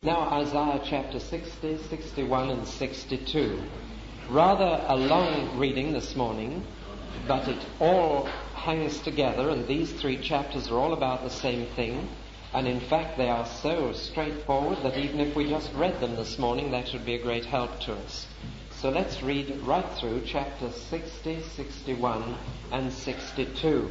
Now Isaiah chapter 60, 61 and 62. Rather a long reading this morning, but it all hangs together, and these three chapters are all about the same thing. And in fact they are so straightforward that even if we just read them this morning, that would be a great help to us. So let's read right through chapters 60, 61 and 62.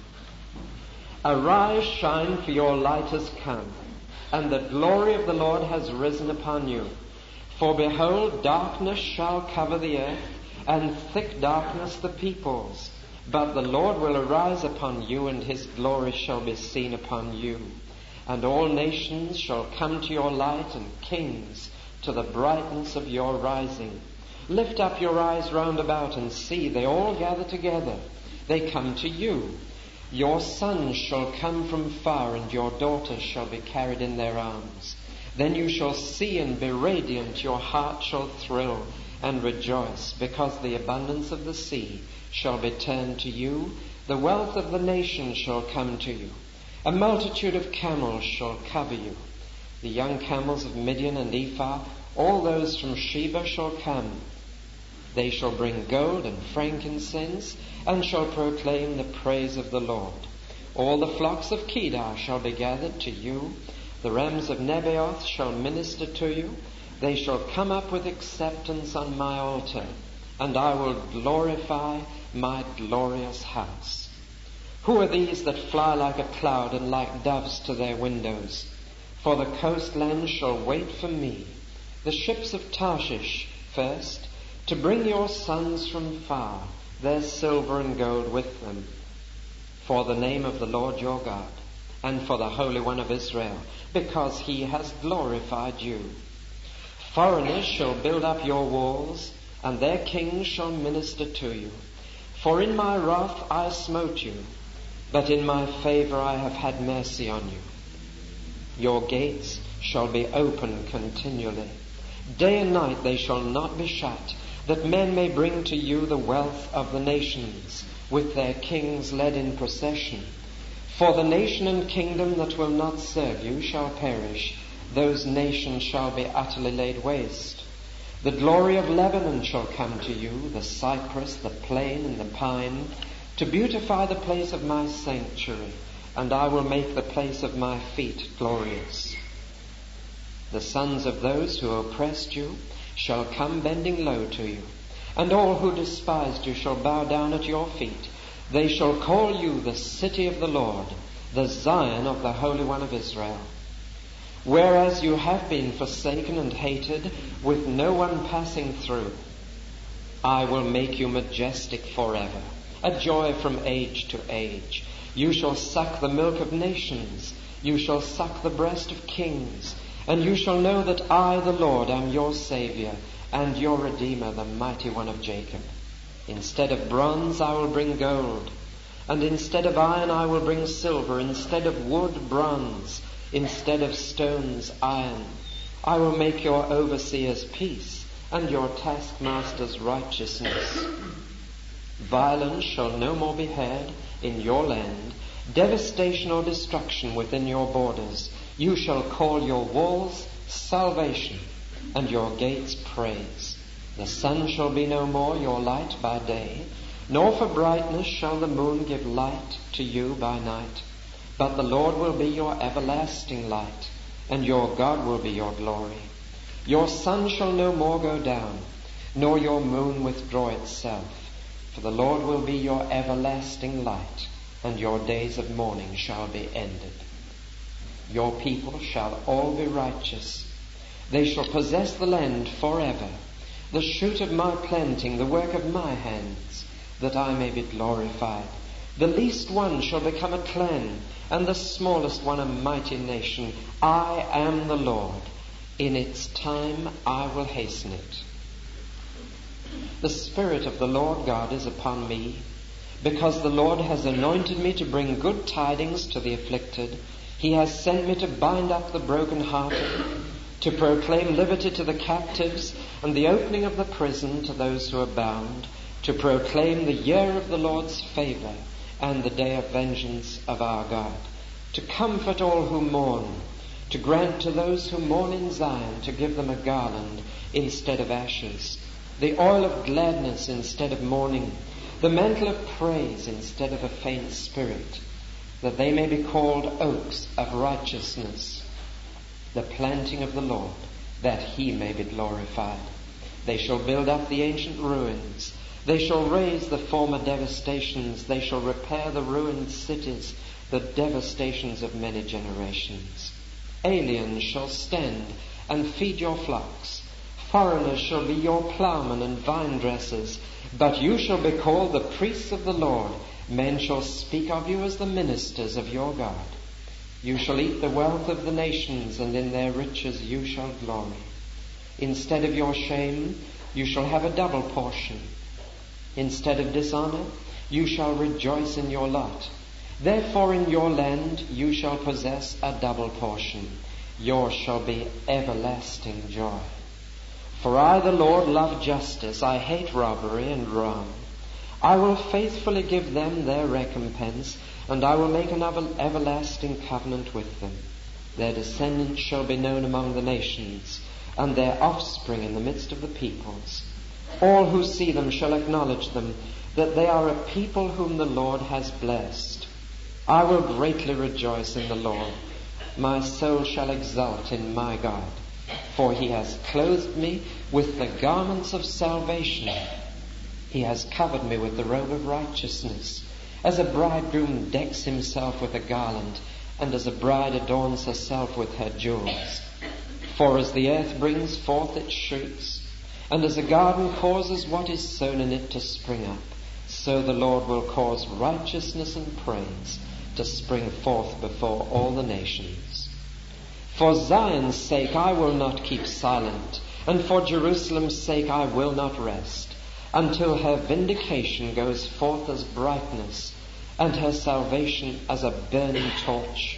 Arise, shine, for your light has come, and the glory of the Lord has risen upon you. For behold, darkness shall cover the earth, and thick darkness the peoples. But the Lord will arise upon you, and his glory shall be seen upon you. And all nations shall come to your light, and kings to the brightness of your rising. Lift up your eyes round about, and see, they all gather together. They come to you. Your sons shall come from far, and your daughters shall be carried in their arms. Then you shall see and be radiant, your heart shall thrill and rejoice, because the abundance of the sea shall be turned to you, the wealth of the nations shall come to you. A multitude of camels shall cover you. The young camels of Midian and Ephah, all those from Sheba shall come. They shall bring gold and frankincense, and shall proclaim the praise of the Lord. All the flocks of Kedar shall be gathered to you. The rams of Nebaioth shall minister to you. They shall come up with acceptance on my altar, and I will glorify my glorious house. Who are these that fly like a cloud and like doves to their windows? For the coastlands shall wait for me, the ships of Tarshish first, to bring your sons from far, their silver and gold with them, for the name of the Lord your God, and for the Holy One of Israel, because he has glorified you. Foreigners shall build up your walls, and their kings shall minister to you. For in my wrath I smote you, but in my favor I have had mercy on you. Your gates shall be open continually. Day and night they shall not be shut, that men may bring to you the wealth of the nations, with their kings led in procession. For the nation and kingdom that will not serve you shall perish. Those nations shall be utterly laid waste. The glory of Lebanon shall come to you, the cypress, the plane, and the pine, to beautify the place of my sanctuary, and I will make the place of my feet glorious. The sons of those who oppressed you shall come bending low to you, and all who despised you shall bow down at your feet. They shall call you the city of the Lord, the Zion of the Holy One of Israel. Whereas you have been forsaken and hated, with no one passing through, I will make you majestic forever, a joy from age to age. You shall suck the milk of nations, you shall suck the breast of kings, and you shall know that I, the Lord, am your Saviour, and your Redeemer, the Mighty One of Jacob. Instead of bronze I will bring gold, and instead of iron I will bring silver, instead of wood bronze, instead of stones iron. I will make your overseers peace, and your taskmasters righteousness. Violence shall no more be heard in your land, devastation or destruction within your borders. You shall call your walls salvation, and your gates praise. The sun shall be no more your light by day, nor for brightness shall the moon give light to you by night. But the Lord will be your everlasting light, and your God will be your glory. Your sun shall no more go down, nor your moon withdraw itself, for the Lord will be your everlasting light, and your days of mourning shall be ended. Your people shall all be righteous. They shall possess the land forever, the shoot of my planting, the work of my hands, that I may be glorified. The least one shall become a clan, and the smallest one a mighty nation. I am the Lord. In its time I will hasten it. The Spirit of the Lord God is upon me, because the Lord has anointed me to bring good tidings to the afflicted. He has sent me to bind up the brokenhearted, to proclaim liberty to the captives, and the opening of the prison to those who are bound, to proclaim the year of the Lord's favor and the day of vengeance of our God, to comfort all who mourn, to grant to those who mourn in Zion, to give them a garland instead of ashes, the oil of gladness instead of mourning, the mantle of praise instead of a faint spirit, that they may be called oaks of righteousness, the planting of the Lord, that he may be glorified. They shall build up the ancient ruins. They shall raise the former devastations. They shall repair the ruined cities, the devastations of many generations. Aliens shall stand and feed your flocks. Foreigners shall be your ploughmen and vine dressers. But you shall be called the priests of the Lord. Men shall speak of you as the ministers of your God. You shall eat the wealth of the nations, and in their riches you shall glory. Instead of your shame, you shall have a double portion. Instead of dishonor, you shall rejoice in your lot. Therefore in your land you shall possess a double portion. Yours shall be everlasting joy. For I, the Lord, love justice. I hate robbery and wrong. I will faithfully give them their recompense, and I will make an everlasting covenant with them. Their descendants shall be known among the nations, and their offspring in the midst of the peoples. All who see them shall acknowledge them, that they are a people whom the Lord has blessed. I will greatly rejoice in the Lord. My soul shall exult in my God, for he has clothed me with the garments of salvation. He has covered me with the robe of righteousness, as a bridegroom decks himself with a garland, and as a bride adorns herself with her jewels. For as the earth brings forth its shoots, and as a garden causes what is sown in it to spring up, so the Lord will cause righteousness and praise to spring forth before all the nations. For Zion's sake I will not keep silent, and for Jerusalem's sake I will not rest, until her vindication goes forth as brightness, and her salvation as a burning torch.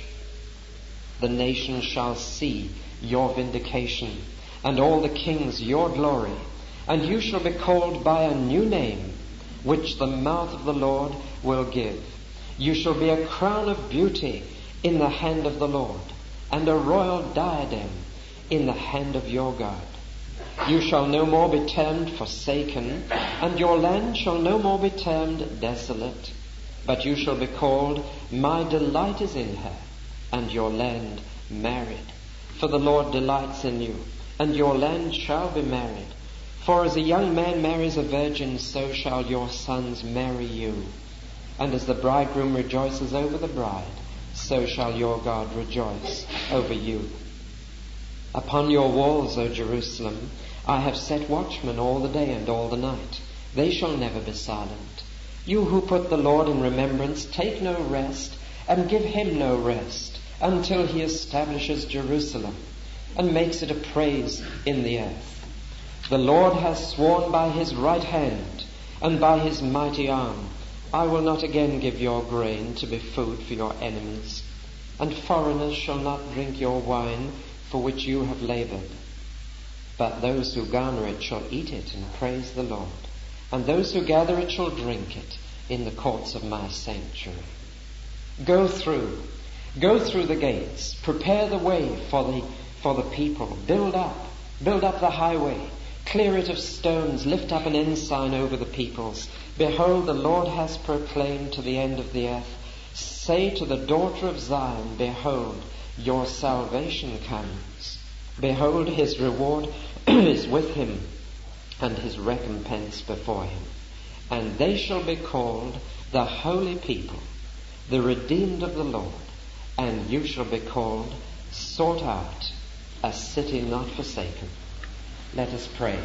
The nations shall see your vindication, and all the kings your glory, and you shall be called by a new name, which the mouth of the Lord will give. You shall be a crown of beauty in the hand of the Lord, and a royal diadem in the hand of your God. You shall no more be termed forsaken, and your land shall no more be termed desolate, but you shall be called, my delight is in her, and your land married. For the Lord delights in you, and your land shall be married. For as a young man marries a virgin, so shall your sons marry you. And as the bridegroom rejoices over the bride, so shall your God rejoice over you. Upon your walls, O Jerusalem, I have set watchmen all the day and all the night. They shall never be silent. You who put the Lord in remembrance, take no rest, and give him no rest, until he establishes Jerusalem, and makes it a praise in the earth. The Lord has sworn by his right hand, and by his mighty arm, I will not again give your grain to be food for your enemies, and foreigners shall not drink your wine for which you have labored. But those who garner it shall eat it and praise the Lord, and those who gather it shall drink it in the courts of my sanctuary. Go through the gates, prepare the way for the people, build up the highway, clear it of stones, lift up an ensign over the peoples. Behold, the Lord has proclaimed to the end of the earth. Say to the daughter of Zion, behold, your salvation comes. Behold, his reward is with him, and his recompense before him. And they shall be called the holy people, the redeemed of the Lord. And you shall be called, sought out, a city not forsaken. Let us pray.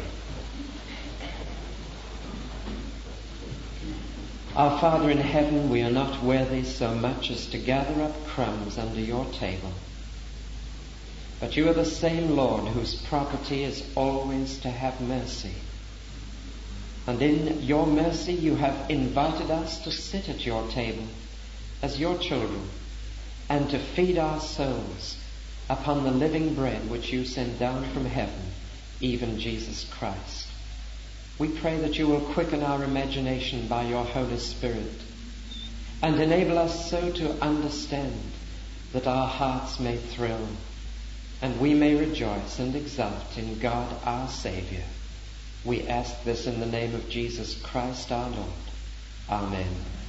Our Father in heaven, we are not worthy so much as to gather up crumbs under your table. But you are the same Lord whose property is always to have mercy. And in your mercy you have invited us to sit at your table as your children, and to feed our souls upon the living bread which you send down from heaven, even Jesus Christ. We pray that you will quicken our imagination by your Holy Spirit, and enable us so to understand that our hearts may thrill and we may rejoice and exult in God our Saviour. We ask this in the name of Jesus Christ our Lord. Amen.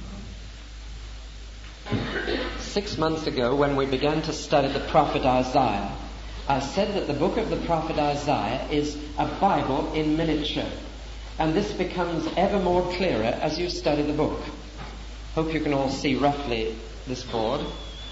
6 months ago, when we began to study the prophet Isaiah, I said that the book of the prophet Isaiah is a Bible in miniature, and this becomes ever more clearer as you study the book. Hope you can all see roughly this board.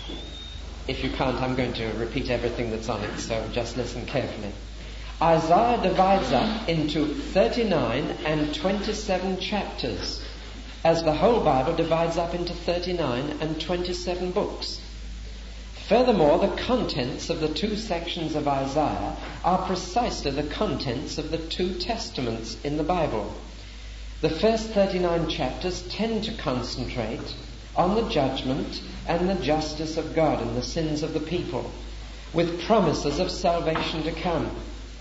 If you can't, I'm going to repeat everything that's on it, so just listen carefully. Isaiah divides up into 39 and 27 chapters, as the whole Bible divides up into 39 and 27 books. Furthermore, the contents of the two sections of Isaiah are precisely the contents of the two testaments in the Bible. The first 39 chapters tend to concentrate on the judgment and the justice of God and the sins of the people, with promises of salvation to come.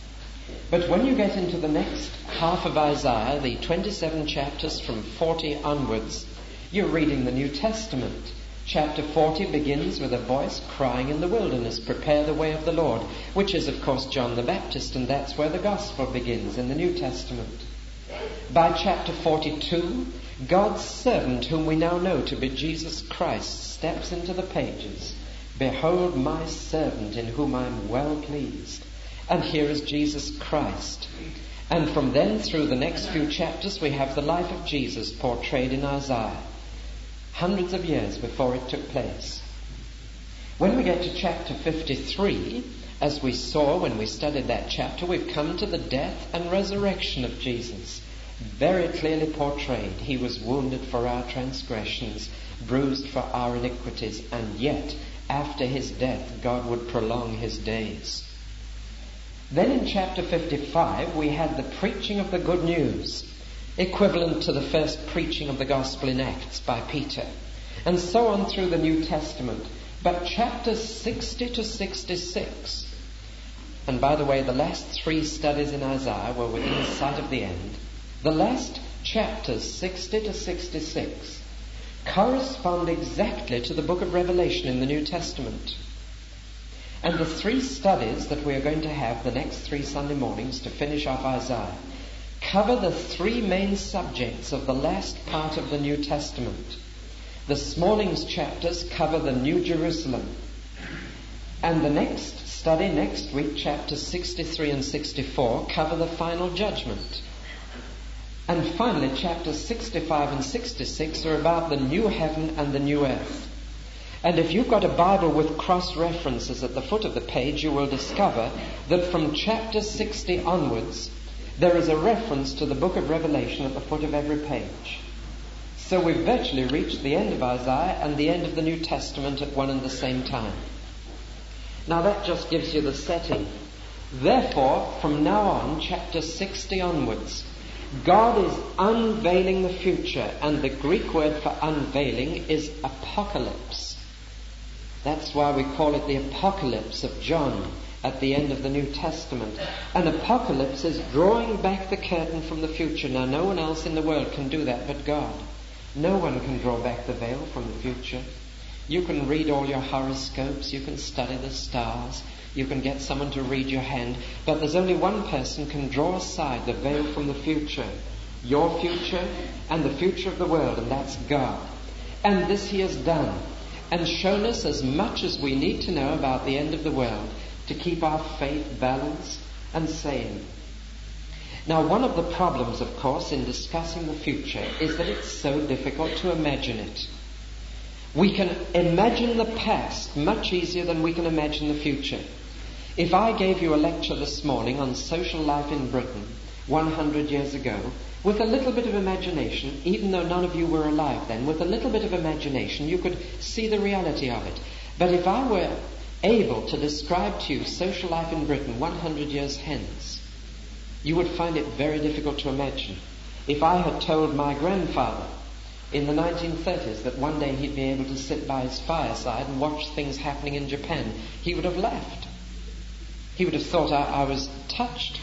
But when you get into the next half of Isaiah, the 27 chapters from 40 onwards, you're reading the New Testament. Chapter 40 begins with a voice crying in the wilderness, "Prepare the way of the Lord," which is, of course, John the Baptist, and that's where the gospel begins in the New Testament. By chapter 42, God's servant, whom we now know to be Jesus Christ, steps into the pages. "Behold my servant in whom I am well pleased." And here is Jesus Christ. And from then through the next few chapters we have the life of Jesus portrayed in Isaiah, hundreds of years before it took place. When we get to chapter 53, as we saw when we studied that chapter, we've come to the death and resurrection of Jesus, very clearly portrayed. He was wounded for our transgressions, bruised for our iniquities, and yet after his death God would prolong his days. Then in chapter 55 we had the preaching of the good news, equivalent to the first preaching of the gospel in Acts by Peter, and so on through the New Testament. But chapters 60 to 66, and by the way, the last 3 studies in Isaiah were within sight of the end, the last chapters 60 to 66 correspond exactly to the book of Revelation in the New Testament. And the 3 studies that we are going to have the next 3 Sunday mornings to finish off Isaiah cover the 3 main subjects of the last part of the New Testament. This morning's chapters cover the New Jerusalem. And the next study, next week, chapters 63 and 64, cover the final judgment. And finally, chapters 65 and 66 are about the new heaven and the new earth. And if you've got a Bible with cross-references at the foot of the page, you will discover that from chapter 60 onwards, there is a reference to the book of Revelation at the foot of every page. So we've virtually reached the end of Isaiah and the end of the New Testament at one and the same time. Now that just gives you the setting. Therefore, from now on, chapter 60 onwards, God is unveiling the future, and the Greek word for unveiling is apocalypse. That's why we call it the apocalypse of John at the end of the New Testament. An apocalypse is drawing back the curtain from the future. Now, no one else in the world can do that but God. No one can draw back the veil from the future. You can read all your horoscopes, you can study the stars, you can get someone to read your hand, but there's only one person can draw aside the veil from the future. Your future and the future of the world, and that's God. And this he has done, and shown us as much as we need to know about the end of the world to keep our faith balanced and sane. Now, one of the problems, of course, in discussing the future is that it's so difficult to imagine it. We can imagine the past much easier than we can imagine the future. If I gave you a lecture this morning on social life in Britain 100 years ago, with a little bit of imagination, even though none of you were alive then, with a little bit of imagination, you could see the reality of it. But if I were able to describe to you social life in Britain 100 years hence, you would find it very difficult to imagine. If I had told my grandfather in the 1930s that one day he'd be able to sit by his fireside and watch things happening in Japan, he would have laughed. He would have thought I was touched.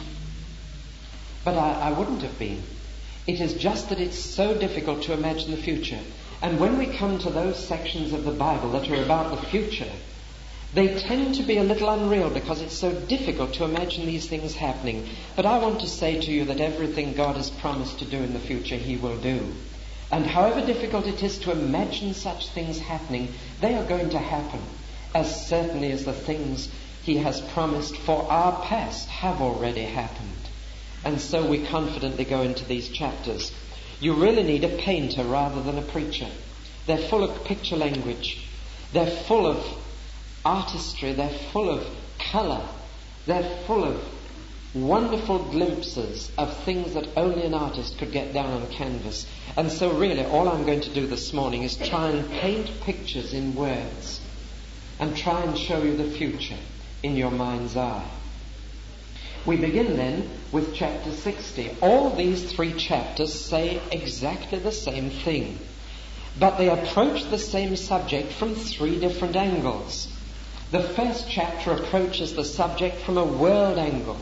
But I wouldn't have been. It is just that it's so difficult to imagine the future. And when we come to those sections of the Bible that are about the future, They tend to be a little unreal because it's so difficult to imagine these things happening. But I want to say to you that everything God has promised to do in the future, He will do. And however difficult it is to imagine such things happening, they are going to happen, as certainly as the things He has promised for our past have already happened. And so we confidently go into these chapters. You really need a painter rather than a preacher. They're full of picture language. They're full of artistry. They're full of colour. They're full of wonderful glimpses of things that only an artist could get down on canvas. And so really all I'm going to do this morning is try and paint pictures in words and try and show you the future in your mind's eye. We begin then with chapter 60. All these 3 chapters say exactly the same thing, but they approach the same subject from 3 different angles. The first chapter approaches the subject from a world angle.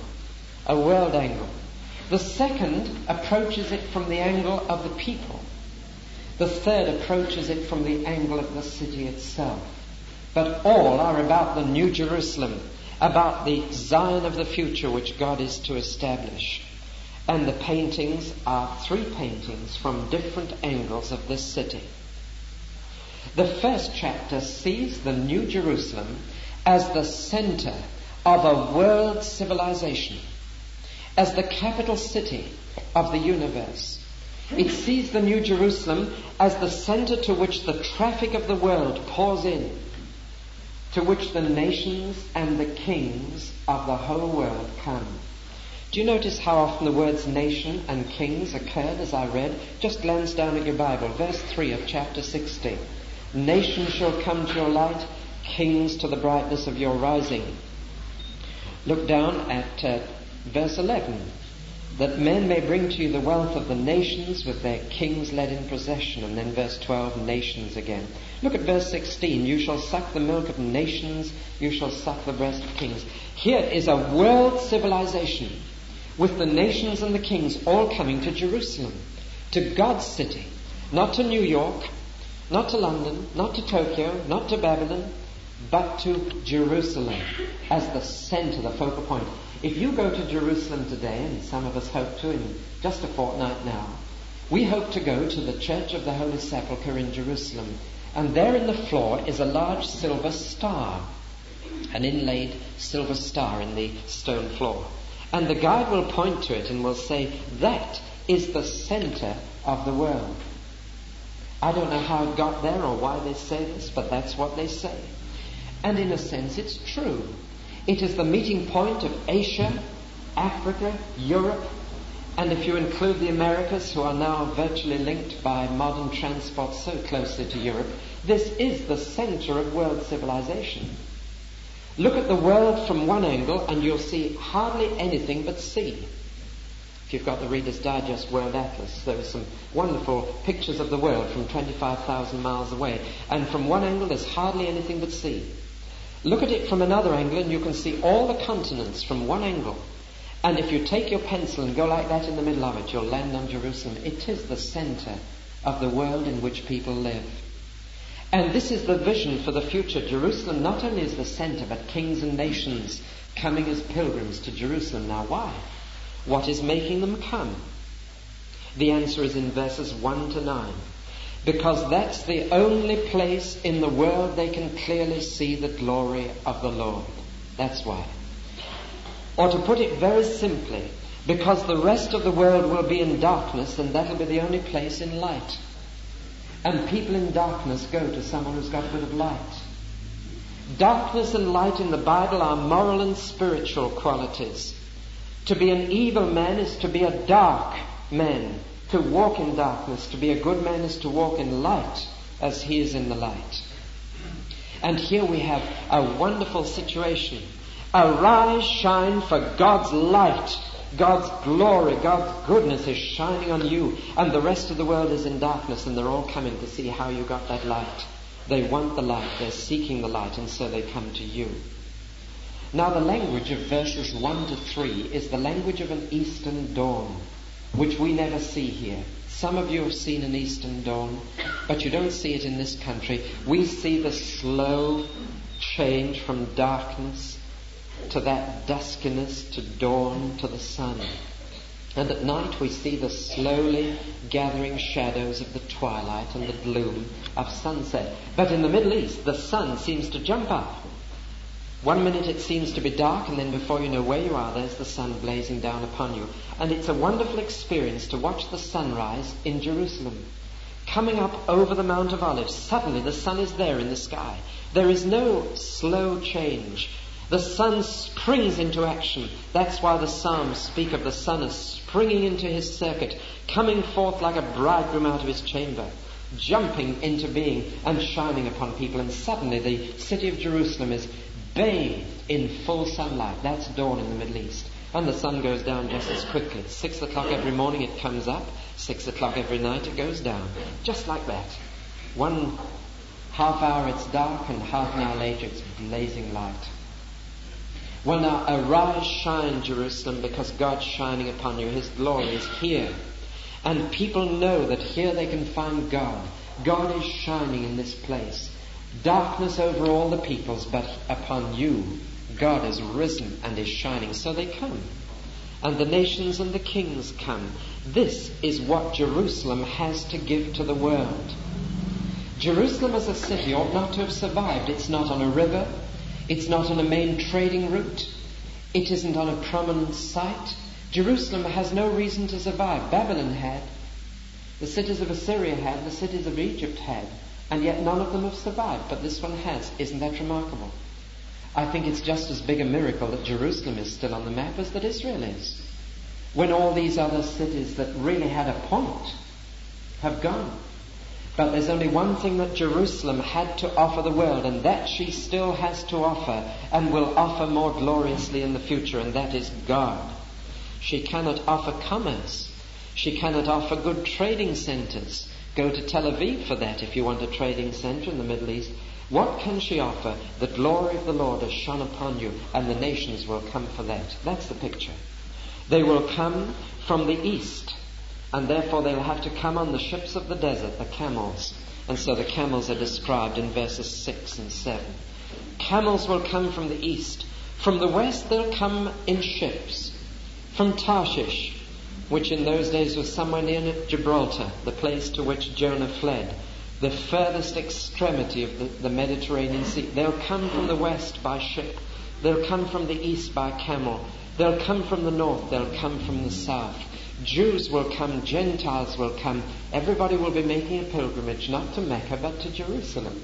The second approaches it from the angle of the people. The third approaches it from the angle of the city itself. But all are about the New Jerusalem, about the Zion of the future which God is to establish. And the paintings are 3 paintings from different angles of this city. The first chapter sees the New Jerusalem as the center of a world civilization, as the capital city of the universe. It sees the New Jerusalem as the center to which the traffic of the world pours in, to which the nations and the kings of the whole world come. Do you notice how often the words nation and kings occurred as I read? Just glance down at your Bible, verse 3 of chapter 60. Nations shall come to your light, kings to the brightness of your rising. Look down at verse 11. That men may bring to you the wealth of the nations with their kings led in procession. And then verse 12, nations again. Look at verse 16. You shall suck the milk of nations, you shall suck the breast of kings. Here is a world civilization with the nations and the kings all coming to Jerusalem, to God's city, not to New York, not to London, not to Tokyo, not to Babylon, but to Jerusalem as the center, the focal point. If you go to Jerusalem today, and some of us hope to in just a fortnight now, we hope to go to the Church of the Holy Sepulchre in Jerusalem. And there in the floor is a large silver star, an inlaid silver star in the stone floor. And the guide will point to it and will say, that is the center of the world. I don't know how it got there or why they say this, but that's what they say. And in a sense it's true. It is the meeting point of Asia, Africa, Europe, and if you include the Americas, who are now virtually linked by modern transport so closely to Europe, this is the center of world civilization. Look at the world from one angle and you'll see hardly anything but sea. If you've got the Reader's Digest World Atlas, there are some wonderful pictures of the world from 25,000 miles away, and from one angle there's hardly anything but sea. Look at it from another angle and you can see all the continents from one angle. And if you take your pencil and go like that in the middle of it, you'll land on Jerusalem. It is the center of the world in which people live. And this is the vision for the future. Jerusalem not only is the center, but kings and nations coming as pilgrims to Jerusalem. Now why? What is making them come? The answer is in verses 1 to 9. Because that's the only place in the world they can clearly see the glory of the Lord. That's why. Or to put it very simply, because the rest of the world will be in darkness and that'll be the only place in light. And people in darkness go to someone who's got a bit of light. Darkness and light in the Bible are moral and spiritual qualities. To be an evil man is to be a dark man. To walk in darkness, to be a good man, is to walk in light as he is in the light. And here we have a wonderful situation. Arise, shine, for God's light, God's glory, God's goodness is shining on you. And the rest of the world is in darkness, and they're all coming to see how you got that light. They want the light, they're seeking the light, and so they come to you. Now the language of verses 1 to 3 is the language of an eastern dawn, which we never see here. Some of you have seen an eastern dawn, but you don't see it in this country. We see the slow change from darkness to that duskiness, to dawn, to the sun. And at night we see the slowly gathering shadows of the twilight and the gloom of sunset. But in the Middle East, the sun seems to jump up. 1 minute it seems to be dark, and then before you know where you are, there's the sun blazing down upon you. And it's a wonderful experience to watch the sunrise in Jerusalem. Coming up over the Mount of Olives, suddenly the sun is there in the sky. There is no slow change. The sun springs into action. That's why the Psalms speak of the sun as springing into his circuit, coming forth like a bridegroom out of his chamber, jumping into being and shining upon people. And suddenly the city of Jerusalem is bathed in full sunlight. That's dawn in the Middle East. And the sun goes down just as quickly. 6 o'clock every morning it comes up. 6 o'clock every night it goes down. Just like that. 1 half hour it's dark, and half an hour later it's blazing light. Well, now, arise, shine, Jerusalem, because God's shining upon you. His glory is here. And people know that here they can find God. God is shining in this place. Darkness over all the peoples, but upon you God is risen and is shining. So they come. And the nations and the kings come. This is what Jerusalem has to give to the world. Jerusalem as a city ought not to have survived. It's not on a river. It's not on a main trading route. It isn't on a prominent site. Jerusalem has no reason to survive. Babylon had. The cities of Assyria had. The cities of Egypt had. And yet none of them have survived. But this one has. Isn't that remarkable? I think it's just as big a miracle that Jerusalem is still on the map as that Israel is. When all these other cities that really had a point have gone. But there's only one thing that Jerusalem had to offer the world, and that she still has to offer, and will offer more gloriously in the future, and that is God. She cannot offer commerce. She cannot offer good trading centers. Go to Tel Aviv for that if you want a trading center in the Middle East. What can she offer? The glory of the Lord has shone upon you, and the nations will come for that. That's the picture. They will come from the east. And therefore they'll have to come on the ships of the desert, the camels. And so the camels are described in verses 6 and 7. Camels will come from the east. From the west they'll come in ships. From Tarshish, which in those days was somewhere near Gibraltar, the place to which Jonah fled, the furthest extremity of the Mediterranean Sea. They'll come from the west by ship. They'll come from the east by camel. They'll come from the north. They'll come from the south. Jews will come, Gentiles will come. Everybody will be making a pilgrimage, not to Mecca, but to Jerusalem,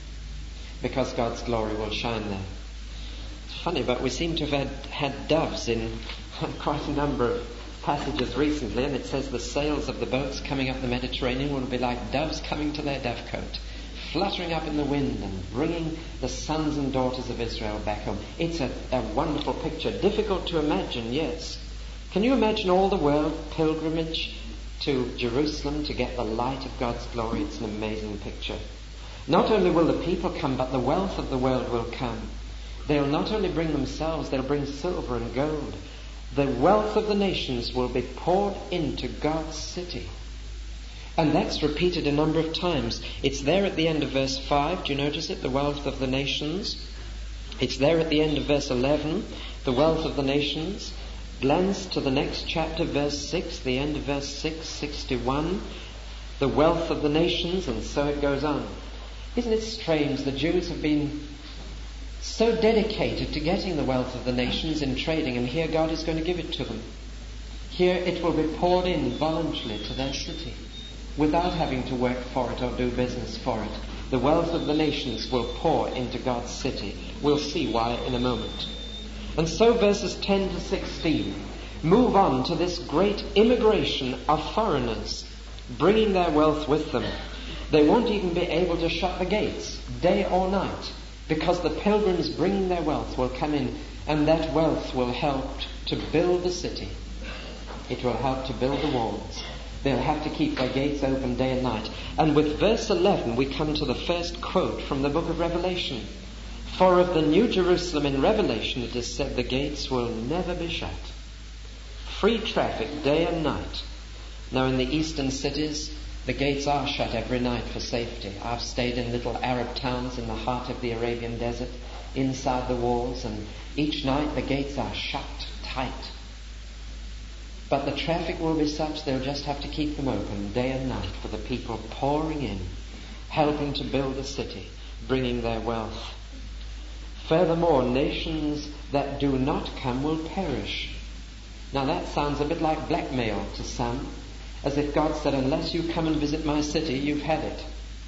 because God's glory will shine there. It's funny, but we seem to have had doves in quite a number of passages recently, and it says the sails of the boats coming up the Mediterranean will be like doves coming to their dovecote, fluttering up in the wind and bringing the sons and daughters of Israel back home. It's a wonderful picture. Difficult to imagine, yes. Can you imagine all the world pilgrimage to Jerusalem to get the light of God's glory? It's an amazing picture. Not only will the people come, but the wealth of the world will come. They'll not only bring themselves, they'll bring silver and gold. The wealth of the nations will be poured into God's city. And that's repeated a number of times. It's there at the end of verse 5. Do you notice it? The wealth of the nations. It's there at the end of verse 11. The wealth of the nations. Glance to the next chapter, verse 6, the end of verse 6, 61. The wealth of the nations, and so it goes on. Isn't it strange? The Jews have been so dedicated to getting the wealth of the nations in trading, and here God is going to give it to them. Here it will be poured in voluntarily to their city, without having to work for it or do business for it. The wealth of the nations will pour into God's city. We'll see why in a moment. And so verses 10 to 16 move on to this great immigration of foreigners, bringing their wealth with them. They won't even be able to shut the gates day or night, because the pilgrims bringing their wealth will come in, and that wealth will help to build the city. It will help to build the walls. They'll have to keep their gates open day and night. And with verse 11 we come to the first quote from the book of Revelation. For of the New Jerusalem in Revelation it is said, the gates will never be shut. Free traffic day and night. Now in the eastern cities, The gates are shut every night for safety. I've stayed in little Arab towns in the heart of the Arabian desert, inside the walls, and each night the gates are shut tight. But the traffic will be such they'll just have to keep them open day and night for the people pouring in, helping to build the city, bringing their wealth. Furthermore, nations that do not come will perish. Now that sounds a bit like blackmail to some, as if God said, unless you come and visit my city, you've had it.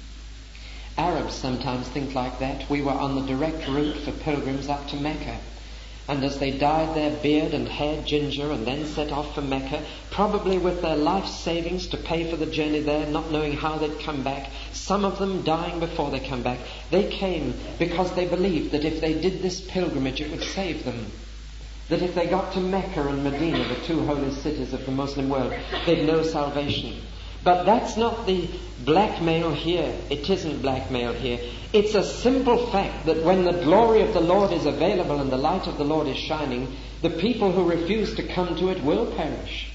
Arabs sometimes think like that. We were on the direct route for pilgrims up to Mecca. And as they dyed their beard and hair ginger and then set off for Mecca, probably with their life savings to pay for the journey there, not knowing how they'd come back, some of them dying before they come back, they came because they believed that if they did this pilgrimage it would save them. That if they got to Mecca and Medina, the two holy cities of the Muslim world, they'd know salvation. But that's not the blackmail here. It isn't blackmail here. It's a simple fact that when the glory of the Lord is available and the light of the Lord is shining, the people who refuse to come to it will perish.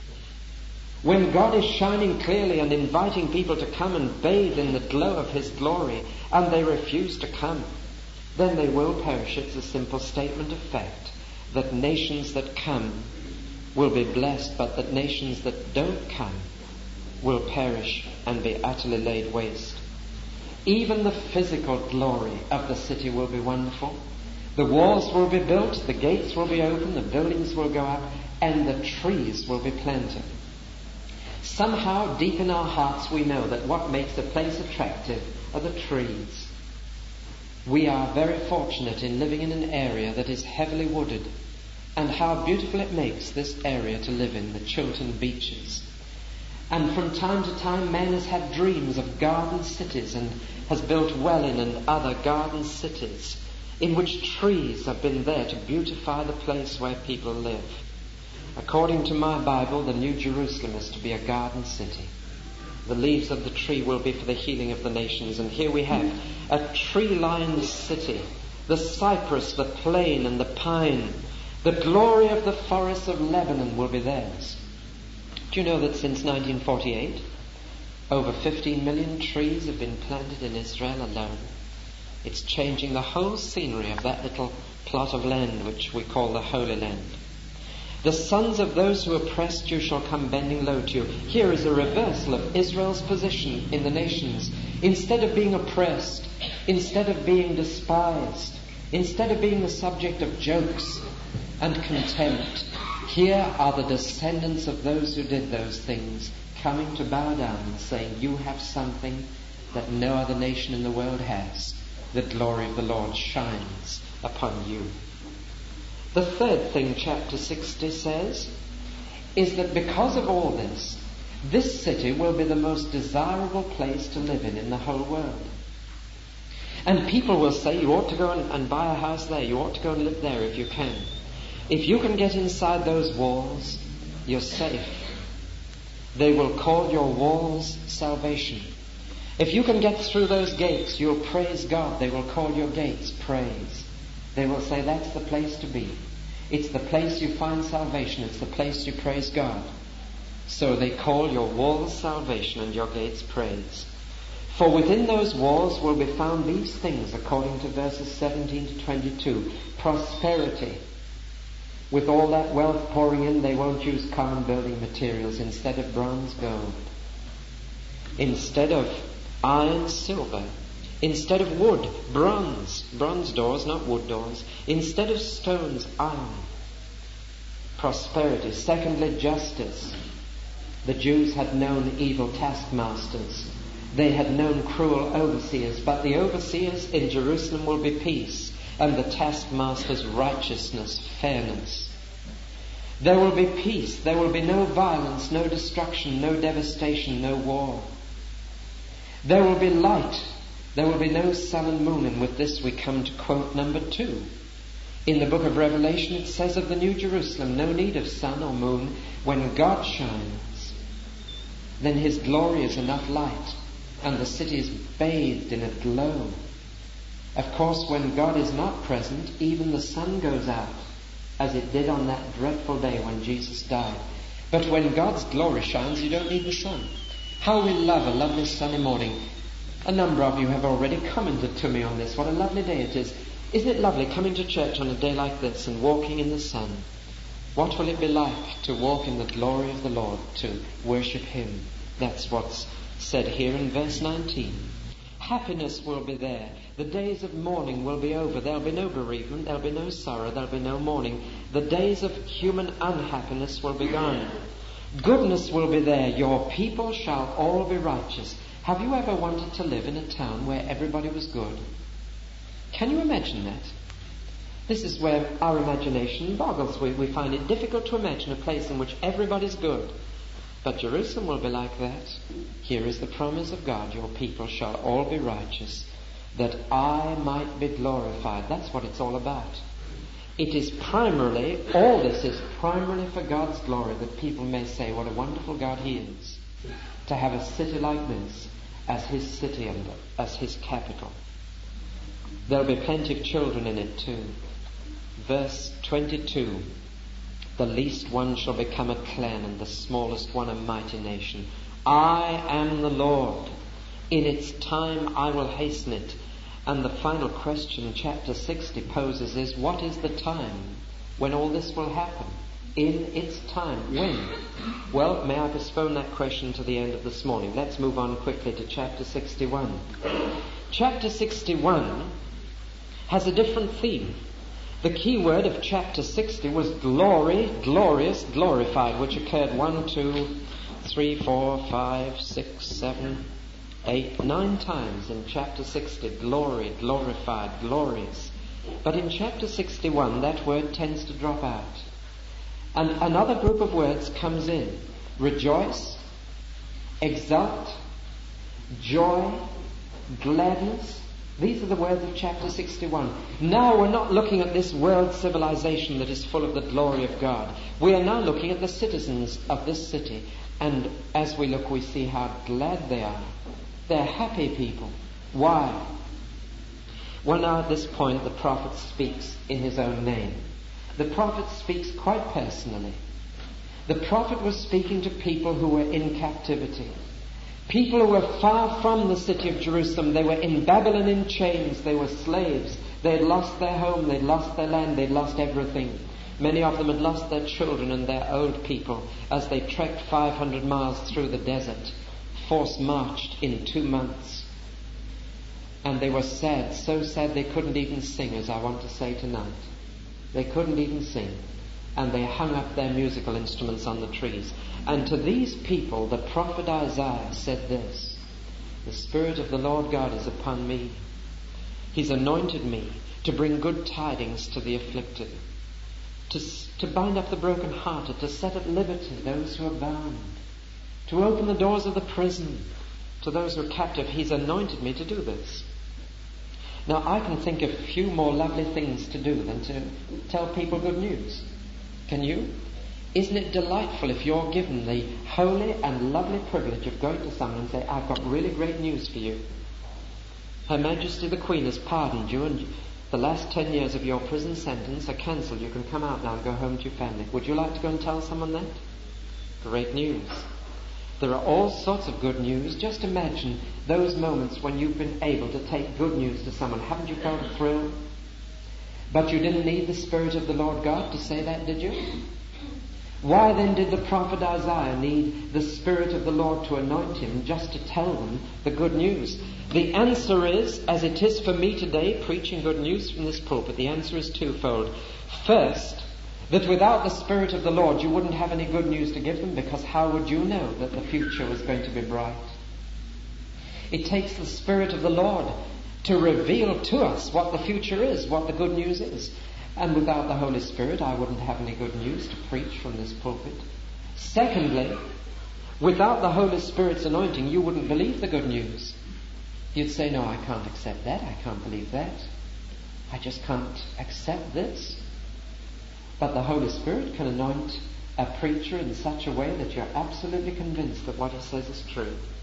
When God is shining clearly and inviting people to come and bathe in the glow of His glory, and they refuse to come, then they will perish. It's a simple statement of fact that nations that come will be blessed, but that nations that don't come will perish and be utterly laid waste. Even the physical glory of the city will be wonderful. The walls will be built, the gates will be open, the buildings will go up, and the trees will be planted. Somehow deep in our hearts we know that what makes a place attractive are the trees. We are very fortunate in living in an area that is heavily wooded, and how beautiful it makes this area to live in, the Chiltern beaches. And from time to time man has had dreams of garden cities and has built Welling and other garden cities in which trees have been there to beautify the place where people live. According to my Bible, the New Jerusalem is to be a garden city. The leaves of the tree will be for the healing of the nations. And here we have a tree-lined city, the cypress, the plane and the pine. The glory of the forests of Lebanon will be theirs. Do you know that since 1948, over 15 million trees have been planted in Israel alone? It's changing the whole scenery of that little plot of land which we call the Holy Land. The sons of those who oppressed you shall come bending low to you. Here is a reversal of Israel's position in the nations. Instead of being oppressed, instead of being despised, instead of being the subject of jokes and contempt, here are the descendants of those who did those things coming to bow down and saying, you have something that no other nation in the world has. The glory of the Lord shines upon you. The third thing chapter 60 says is that because of all this city will be the most desirable place to live in the whole world. And people will say, you ought to go and buy a house there, you ought to go and live there if you can. If you can get inside those walls, you're safe. They will call your walls salvation. If you can get through those gates, you'll praise God. They will call your gates praise. They will say that's the place to be. It's the place you find salvation. It's the place you praise God. So they call your walls salvation and your gates praise. For within those walls will be found these things, according to verses 17 to 22. Prosperity. With all that wealth pouring in, they won't use common building materials. Instead of bronze, gold. Instead of iron, silver. Instead of wood, bronze. Bronze doors, not wood doors. Instead of stones, iron. Prosperity. Secondly, justice. The Jews had known evil taskmasters. They had known cruel overseers. But the overseers in Jerusalem will be peace. And the taskmasters righteousness, fairness. There will be peace. There will be no violence, no destruction, no devastation, no war. There will be light. There will be no sun and moon. And with this we come to quote number 2. In the book of Revelation it says of the New Jerusalem, no need of sun or moon. When God shines, then His glory is enough light. And the city is bathed in a glow. Of course, when God is not present, even the sun goes out, as it did on that dreadful day when Jesus died. But when God's glory shines, you don't need the sun. How we love a lovely sunny morning. A number of you have already commented to me on this. What a lovely day it is. Isn't it lovely coming to church on a day like this and walking in the sun? What will it be like to walk in the glory of the Lord, to worship Him? That's what's said here in verse 19. Happiness will be there. The days of mourning will be over. There'll be no bereavement. There'll be no sorrow. There'll be no mourning. The days of human unhappiness will be gone. Goodness will be there. Your people shall all be righteous. Have you ever wanted to live in a town where everybody was good? Can you imagine that? This is where our imagination boggles. We find it difficult to imagine a place in which everybody's good. But Jerusalem will be like that. Here is the promise of God. Your people shall all be righteous, that I might be glorified. That's what it's all about. It is primarily, all this is primarily for God's glory, that people may say what a wonderful God He is, to have a city like this as His city and as His capital. There'll be plenty of children in it too. Verse 22, the least one shall become a clan, and the smallest one a mighty nation. I am the Lord. In its time I will hasten it. And the final question chapter 60 poses is, what is the time when all this will happen? In its time. When? Well, may I postpone that question to the end of this morning? Let's move on quickly to chapter 61. Chapter 61 has a different theme. The key word of chapter 60 was glory, glorious, glorified, which occurred 1, 2, 3, 4, 5, 6, 7, 8, 9 times in chapter 60. Glory, glorified, glorious. But in chapter 61, that word tends to drop out. And another group of words comes in. Rejoice, exult, joy, gladness. These are the words of chapter 61. Now we're not looking at this world civilization that is full of the glory of God. We are now looking at the citizens of this city. And as we look, we see how glad they are. They're happy people. Why? Well, now at this point the prophet speaks in his own name. The prophet speaks quite personally. The prophet was speaking to people who were in captivity. People who were far from the city of Jerusalem. They were in Babylon in chains. They were slaves. They had lost their home. They'd lost their land. They'd lost everything. Many of them had lost their children and their old people as they trekked 500 miles through the desert, force marched in 2 months. And they were sad, so sad they couldn't even sing, as I want to say tonight. They couldn't even sing. And they hung up their musical instruments on the trees. And to these people, the prophet Isaiah said this: the Spirit of the Lord God is upon me. He's anointed me to bring good tidings to the afflicted, to bind up the brokenhearted, to set at liberty those who are bound, to open the doors of the prison to those who are captive. He's anointed me to do this. Now, I can think of few more lovely things to do than to tell people good news. Can you? Isn't it delightful if you're given the holy and lovely privilege of going to someone and say, I've got really great news for you. Her Majesty the Queen has pardoned you, and the last 10 years of your prison sentence are cancelled. You can come out now and go home to your family. Would you like to go and tell someone that? Great news. There are all sorts of good news. Just imagine those moments when you've been able to take good news to someone. Haven't you felt a thrill? But you didn't need the Spirit of the Lord God to say that, did you? Why then did the prophet Isaiah need the Spirit of the Lord to anoint him just to tell them the good news? The answer is, as it is for me today, preaching good news from this pulpit, the answer is twofold. First, that without the Spirit of the Lord you wouldn't have any good news to give them, because how would you know that the future was going to be bright? It takes the Spirit of the Lord to reveal to us what the future is, what the good news is. And without the Holy Spirit, I wouldn't have any good news to preach from this pulpit. Secondly, without the Holy Spirit's anointing, you wouldn't believe the good news. You'd say, no, I can't accept that. I can't believe that. I just can't accept this. But the Holy Spirit can anoint a preacher in such a way that you're absolutely convinced that what he says is true.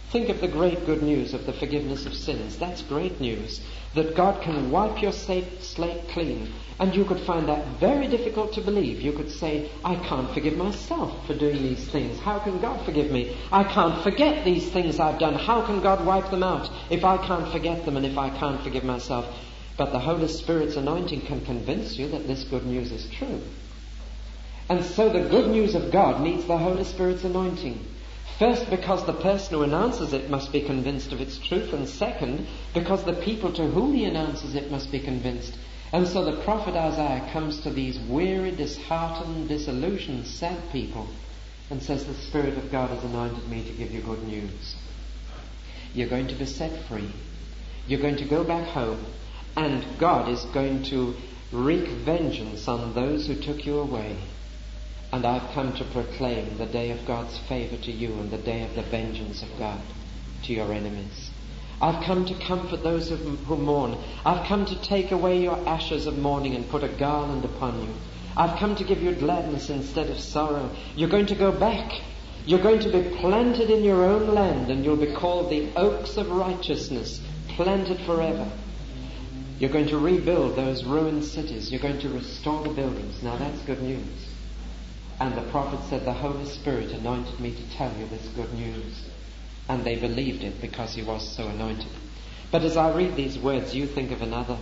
Think of the great good news of the forgiveness of sins. That's great news. That God can wipe your slate clean. And you could find that very difficult to believe. You could say, I can't forgive myself for doing these things. How can God forgive me? I can't forget these things I've done. How can God wipe them out if I can't forget them and if I can't forgive myself? But the Holy Spirit's anointing can convince you that this good news is true. And so the good news of God needs the Holy Spirit's anointing. First, because the person who announces it must be convinced of its truth. And second, because the people to whom he announces it must be convinced. And so the prophet Isaiah comes to these weary, disheartened, disillusioned, sad people and says, the Spirit of God has anointed me to give you good news. You're going to be set free. You're going to go back home. And God is going to wreak vengeance on those who took you away. And I've come to proclaim the day of God's favour to you and the day of the vengeance of God to your enemies. I've come to comfort those who mourn. I've come to take away your ashes of mourning and put a garland upon you. I've come to give you gladness instead of sorrow. You're going to go back. You're going to be planted in your own land, and you'll be called the oaks of righteousness, planted forever. You're going to rebuild those ruined cities. You're going to restore the buildings. Now that's good news. And the prophet said, the Holy Spirit anointed me to tell you this good news. And they believed it because he was so anointed. But as I read these words, you think of another.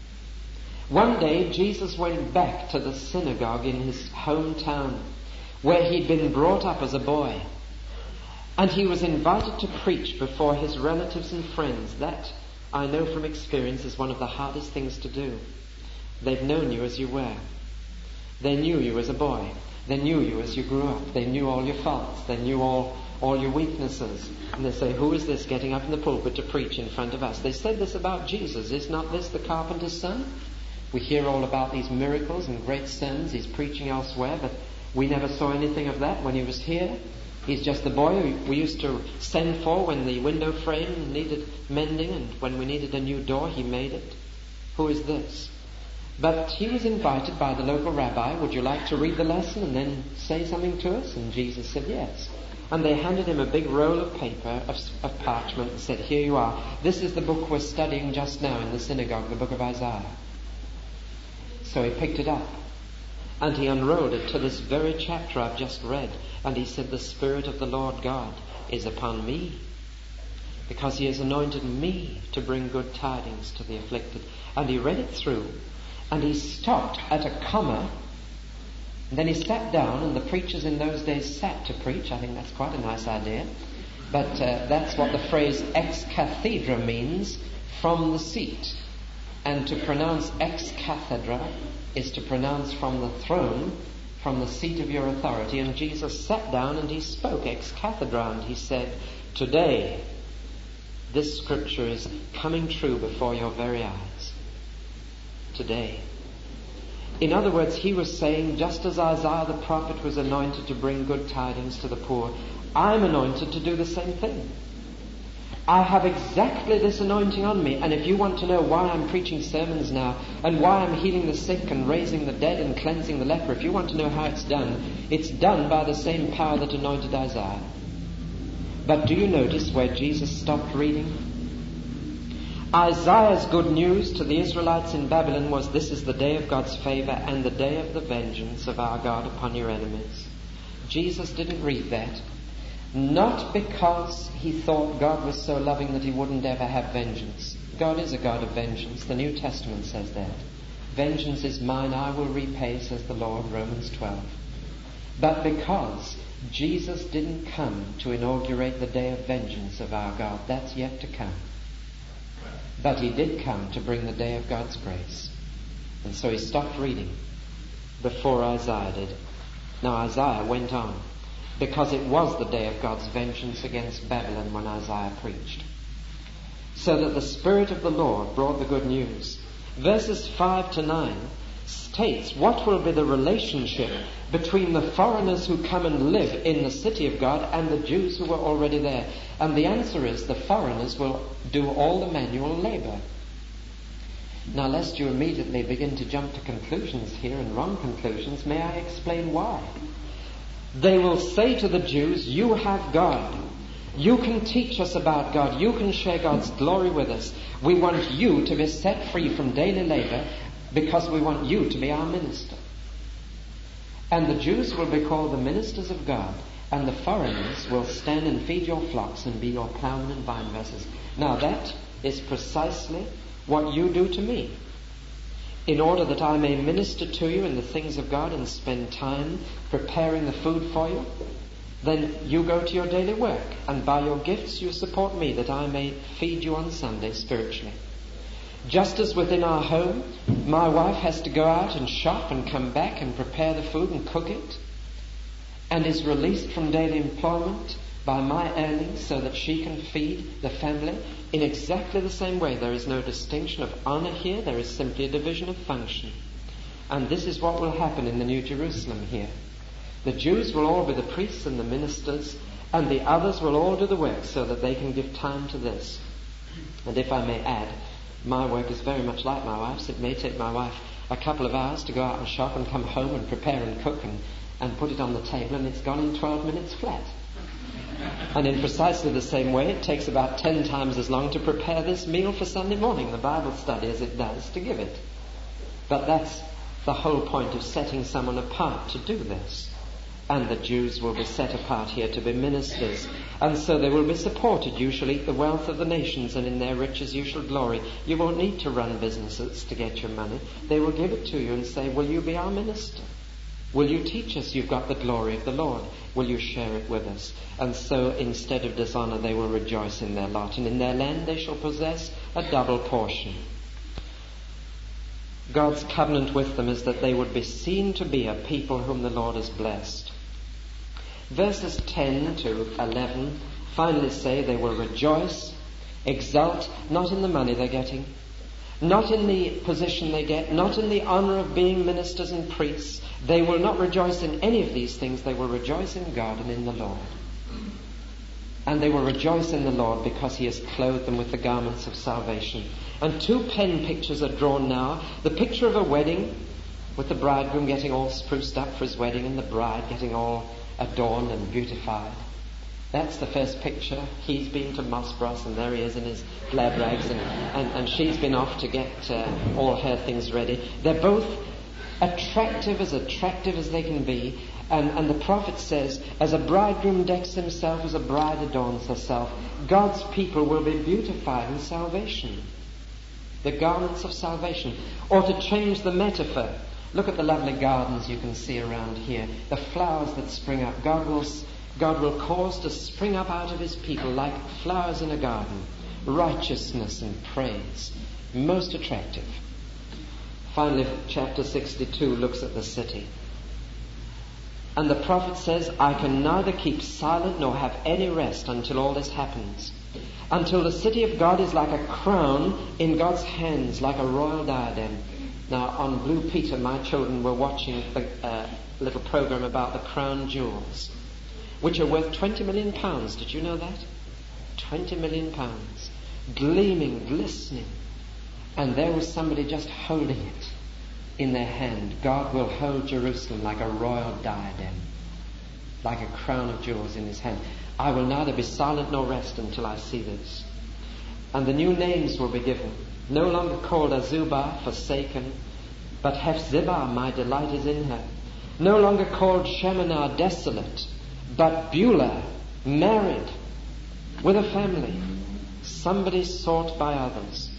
One day, Jesus went back to the synagogue in his hometown, where he'd been brought up as a boy. And he was invited to preach before his relatives and friends. That, I know from experience, is one of the hardest things to do. They've known you as you were. They knew you as a boy. They knew you as you grew up. They knew all your faults. They knew all your weaknesses. And they say, who is this getting up in the pulpit to preach in front of us? They said this about Jesus. Is not this the carpenter's son? We hear all about these miracles and great sins. He's preaching elsewhere, but we never saw anything of that when he was here. He's just the boy who we used to send for when the window frame needed mending, and when we needed a new door, he made it. Who is this? But he was invited by the local rabbi, would you like to read the lesson and then say something to us? And Jesus said yes. And they handed him a big roll of paper, of parchment, and said, here you are. This is the book we're studying just now in the synagogue, the book of Isaiah. So he picked it up. And he unrolled it to this very chapter I've just read. And he said, the Spirit of the Lord God is upon me, because he has anointed me to bring good tidings to the afflicted. And he read it through. And he stopped at a comma. And then he sat down, and the preachers in those days sat to preach. I think that's quite a nice idea. But that's what the phrase ex cathedra means, from the seat. And to pronounce ex cathedra is to pronounce from the throne, from the seat of your authority. And Jesus sat down and he spoke ex cathedra, and he said, today this scripture is coming true before your very eyes. Today. In other words, he was saying, just as Isaiah the prophet was anointed to bring good tidings to the poor, I'm anointed to do the same thing. I have exactly this anointing on me. And if you want to know why I'm preaching sermons now, and why I'm healing the sick and raising the dead and cleansing the leper, if you want to know how it's done by the same power that anointed Isaiah. But do you notice where Jesus stopped reading? Isaiah's good news to the Israelites in Babylon was, this is the day of God's favour and the day of the vengeance of our God upon your enemies. Jesus didn't read that. Not because he thought God was so loving that he wouldn't ever have vengeance. God is a God of vengeance. The New Testament says that. Vengeance is mine, I will repay, says the Lord, Romans 12. But because Jesus didn't come to inaugurate the day of vengeance of our God. That's yet to come. But he did come to bring the day of God's grace. And so he stopped reading before Isaiah did. Now Isaiah went on, because it was the day of God's vengeance against Babylon when Isaiah preached. So that the Spirit of the Lord brought the good news. Verses 5 to 9 states what will be the relationship between the foreigners who come and live in the city of God and the Jews who were already there. And the answer is the foreigners will do all the manual labor. Now, lest you immediately begin to jump to conclusions here, and wrong conclusions, may I explain why? They will say to the Jews, you have God. You can teach us about God. You can share God's glory with us. We want you to be set free from daily labor because we want you to be our minister. And the Jews will be called the ministers of God, and the foreigners will stand and feed your flocks and be your plowmen and vine dressers. Now that is precisely what you do to me. In order that I may minister to you in the things of God and spend time preparing the food for you, then you go to your daily work, and by your gifts you support me that I may feed you on Sunday spiritually. Just as within our home, my wife has to go out and shop and come back and prepare the food and cook it, and is released from daily employment by my earnings so that she can feed the family, in exactly the same way there is no distinction of honor here, there is simply a division of function. And this is what will happen in the New Jerusalem here. The Jews will all be the priests and the ministers, and the others will all do the work so that they can give time to this. And if I may add, my work is very much like my wife's. It may take my wife a couple of hours to go out and shop and come home and prepare and cook and put it on the table, and it's gone in 12 minutes flat. And in precisely the same way, it takes about 10 times as long to prepare this meal for Sunday morning, the Bible study, as it does to give it. But that's the whole point of setting someone apart to do this. And the Jews will be set apart here to be ministers. And so they will be supported. You shall eat the wealth of the nations, and in their riches you shall glory. You won't need to run businesses to get your money. They will give it to you and say, will you be our minister? Will you teach us you've got the glory of the Lord? Will you share it with us? And so instead of dishonor, they will rejoice in their lot. And in their land they shall possess a double portion. God's covenant with them is that they would be seen to be a people whom the Lord has blessed. Verses 10 to 11 finally say they will rejoice, exult, not in the money they're getting, not in the position they get, not in the honor of being ministers and priests. They will not rejoice in any of these things. They will rejoice in God and in the Lord. And they will rejoice in the Lord because He has clothed them with the garments of salvation. And 2 pen pictures are drawn now. The picture of a wedding with the bridegroom getting all spruced up for his wedding and the bride getting all adorned and beautified. That's the first picture. He's been to Mossbros, and there he is in his glad rags, and she's been off to get all her things ready. They're both attractive as they can be. And the prophet says, as a bridegroom decks himself, as a bride adorns herself, God's people will be beautified in salvation. The garments of salvation. Or to change the metaphor, look at the lovely gardens you can see around here. The flowers that spring up. God will cause to spring up out of His people like flowers in a garden. Righteousness and praise. Most attractive. Finally, chapter 62 looks at the city. And the prophet says, I can neither keep silent nor have any rest until all this happens. Until the city of God is like a crown in God's hands, like a royal diadem. Now, on Blue Peter, my children were watching a little program about the crown jewels, which are worth £20 million. Did you know that? £20 million. Gleaming, glistening. And there was somebody just holding it in their hand. God will hold Jerusalem like a royal diadem, like a crown of jewels in His hand. I will neither be silent nor rest until I see this. And the new names will be given. No longer called Azubah, forsaken, but Hephzibah, my delight is in her. No longer called Sheminah, desolate, but Beulah, married, with a family, somebody sought by others.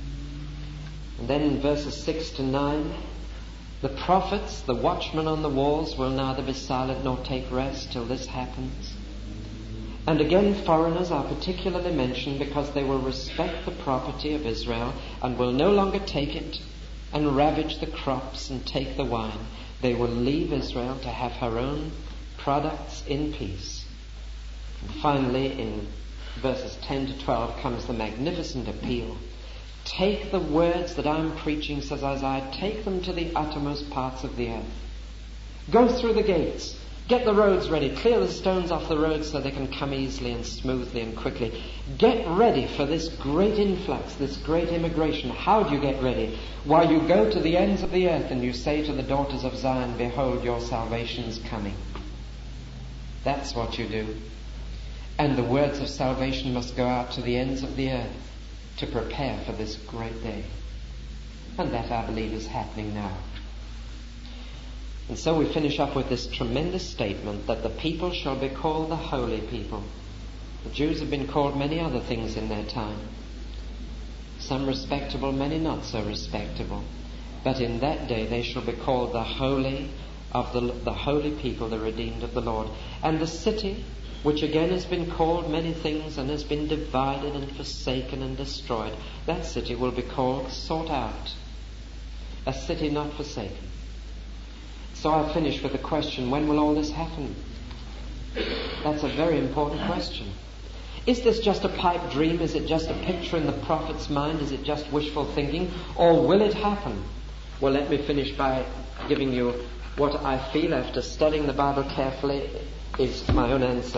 And then in verses 6 to 9, the prophets, the watchmen on the walls, will neither be silent nor take rest till this happens. And again, foreigners are particularly mentioned because they will respect the property of Israel and will no longer take it and ravage the crops and take the wine. They will leave Israel to have her own products in peace. And finally, in verses 10 to 12 comes the magnificent appeal. Take the words that I'm preaching, says Isaiah, take them to the uttermost parts of the earth. Go through the gates. Get the roads ready. Clear the stones off the roads so they can come easily and smoothly and quickly. Get ready for this great influx, this great immigration. How do you get ready? Why, you go to the ends of the earth and you say to the daughters of Zion, behold, your salvation's coming. That's what you do. And the words of salvation must go out to the ends of the earth to prepare for this great day. And that, I believe, is happening now. And so we finish up with this tremendous statement that the people shall be called the holy people. The Jews have been called many other things in their time. Some respectable, many not so respectable. But in that day they shall be called the holy of the holy people, the redeemed of the Lord. And the city, which again has been called many things and has been divided and forsaken and destroyed, that city will be called sought out, a city not forsaken. So I finish with the question, when will all this happen? That's a very important question. Is this just a pipe dream? Is it just a picture in the prophet's mind? Is it just wishful thinking? Or will it happen? Well, let me finish by giving you what I feel after studying the Bible carefully is my own answer.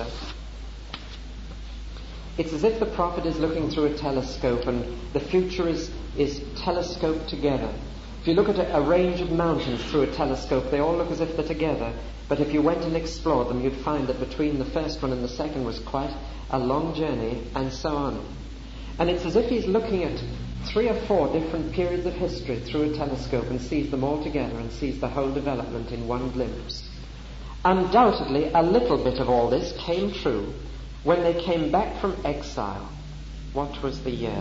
It's as if the prophet is looking through a telescope and the future is telescoped together. If you look at a range of mountains through a telescope, they all look as if they're together. But if you went and explored them, you'd find that between the first one and the second was quite a long journey, and so on. And it's as if he's looking at 3 or 4 different periods of history through a telescope and sees them all together and sees the whole development in one glimpse. Undoubtedly, a little bit of all this came true when they came back from exile. What was the year?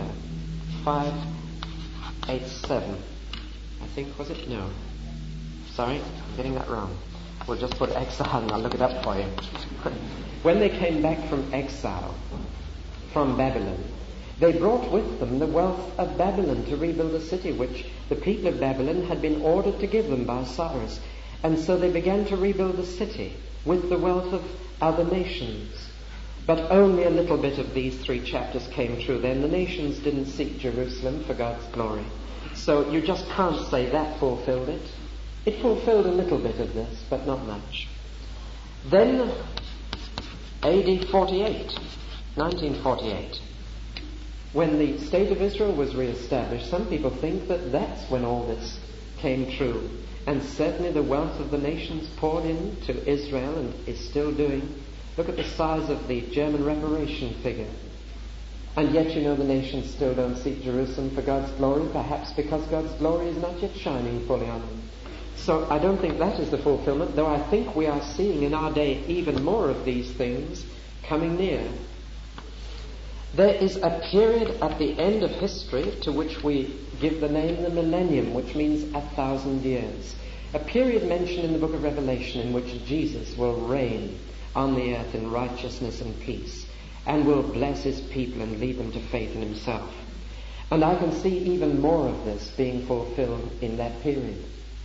587. I think, was it? No. Sorry, I'm getting that wrong. We'll just put exile and I'll look it up for you. When they came back from exile, from Babylon, they brought with them the wealth of Babylon to rebuild the city, which the people of Babylon had been ordered to give them by Cyrus. And so they began to rebuild the city with the wealth of other nations. But only a little bit of these 3 chapters came true then. The nations didn't seek Jerusalem for God's glory. So you just can't say that fulfilled it. It fulfilled a little bit of this, but not much. Then, AD 1948, when the state of Israel was re-established, some people think that that's when all this came true. And certainly the wealth of the nations poured into Israel and is still doing. Look at the size of the German reparation figure. And yet, you know, the nations still don't seek Jerusalem for God's glory, perhaps because God's glory is not yet shining fully on them. So I don't think that is the fulfillment, though I think we are seeing in our day even more of these things coming near. There is a period at the end of history to which we give the name the millennium, which means 1,000 years. A period mentioned in the book of Revelation in which Jesus will reign on the earth in righteousness and peace, and will bless his people and lead them to faith in himself. And I can see even more of this being fulfilled in that period.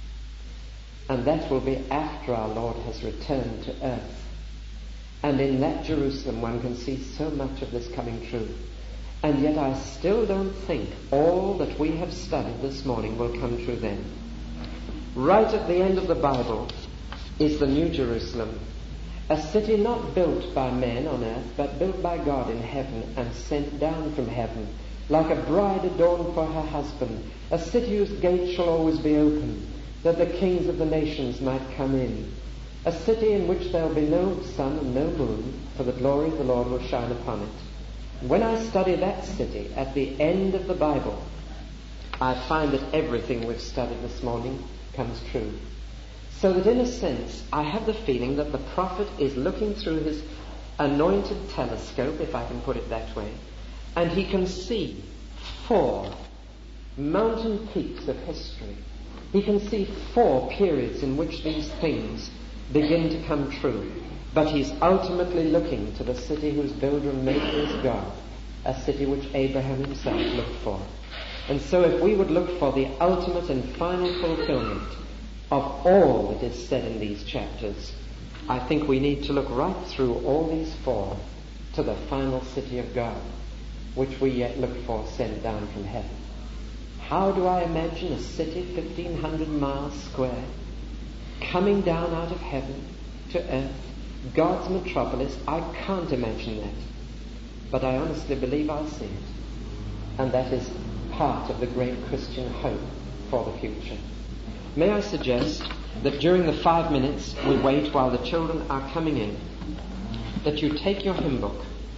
And that will be after our Lord has returned to earth. And in that Jerusalem one can see so much of this coming true. And yet I still don't think all that we have studied this morning will come true then. Right at the end of the Bible is the New Jerusalem, a city not built by men on earth, but built by God in heaven and sent down from heaven, like a bride adorned for her husband, a city whose gates shall always be open, that the kings of the nations might come in, a city in which there will be no sun and no moon, for the glory of the Lord will shine upon it. When I study that city at the end of the Bible, I find that everything we've studied this morning comes true. So that in a sense, I have the feeling that the prophet is looking through his anointed telescope, if I can put it that way, and he can see 4 mountain peaks of history. He can see 4 periods in which these things begin to come true. But he's ultimately looking to the city whose builder and maker is God, a city which Abraham himself looked for. And so if we would look for the ultimate and final fulfillment of all that is said in these chapters, I think we need to look right through all these 4 to the final city of God, which we yet look for sent down from heaven. How do I imagine a city 1,500 miles square coming down out of heaven to earth, God's metropolis? I can't imagine that. But I honestly believe I'll see it. And that is part of the great Christian hope for the future. May I suggest that during the 5 minutes we wait while the children are coming in, that you take your hymn book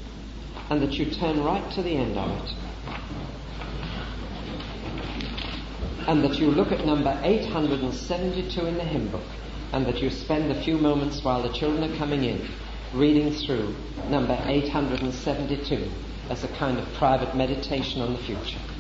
and that you turn right to the end of it, and that you look at number 872 in the hymn book, and that you spend a few moments while the children are coming in reading through number 872 as a kind of private meditation on the future.